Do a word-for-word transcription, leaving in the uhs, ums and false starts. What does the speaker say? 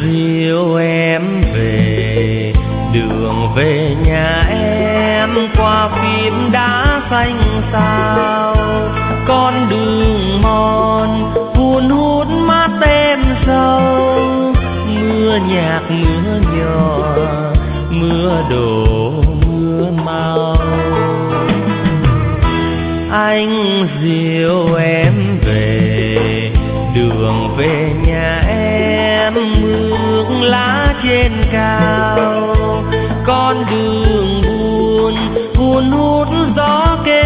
dìu em về đường về nhà em qua phim đá xanh sao, con đường mòn hun hút mát tem sâu, mưa nhạt mưa nhỏ mưa đổ mưa mau. Anh dìu em về đường về nhà em mương lá trên cao, con đường buồn hun hút gió kêu